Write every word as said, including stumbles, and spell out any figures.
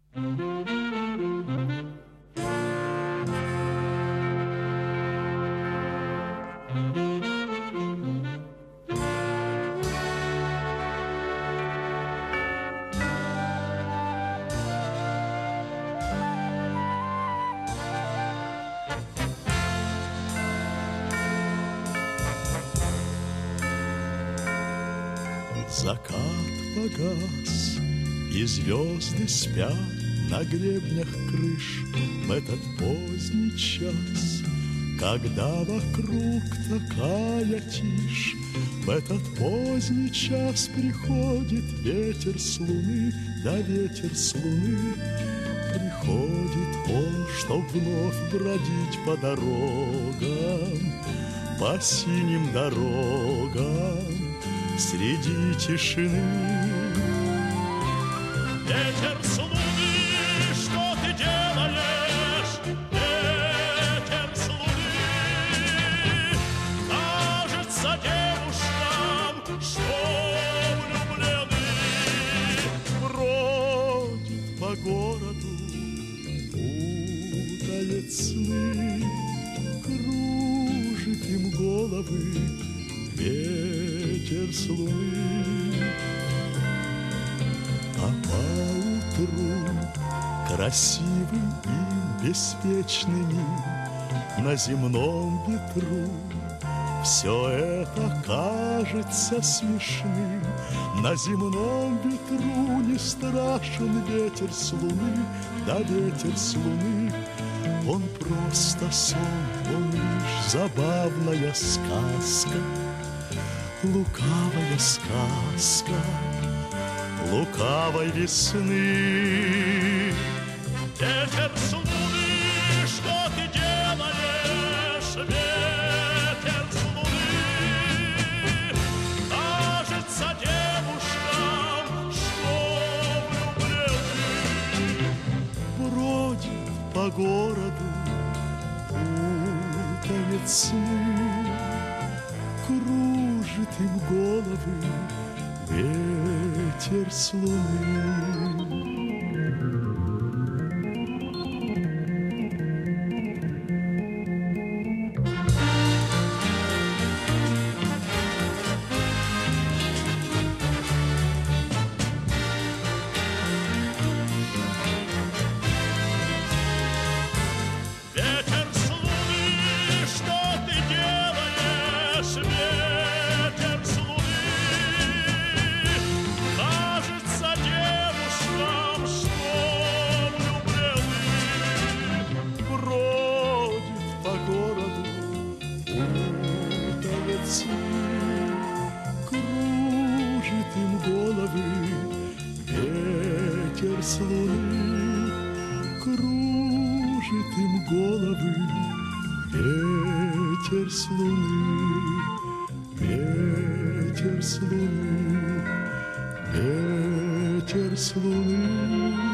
Закат погас, и звезды спят на гребнях крыш в этот поздний час, когда вокруг такая тишь. В этот поздний час приходит ветер с луны, да ветер с луны. Приходит он, чтоб вновь бродить по дорогам, по синим дорогам среди тишины. Ветер с луны, что ты делаешь? Ветер с луны, кажется девушкам, что влюблены. Бродит по городу, путает сны, кружит им головы ветер с луны. А поутру красивым и беспечными на земном ветру все это кажется смешным. На земном ветру не страшен ветер с луны, да ветер с луны. Он просто сон, он лишь забавная сказка, лукавая сказка лукавой весны. Ветер с луны, что ты делаешь? Ветер с луны, кажется девушкам, что влюблены. Бродит по городу, путает сны, кружит им головы ветер с луны. Кружит им головы ветер с луны, кружит им головы ветер с луны, ветер с луны, ветер с луны.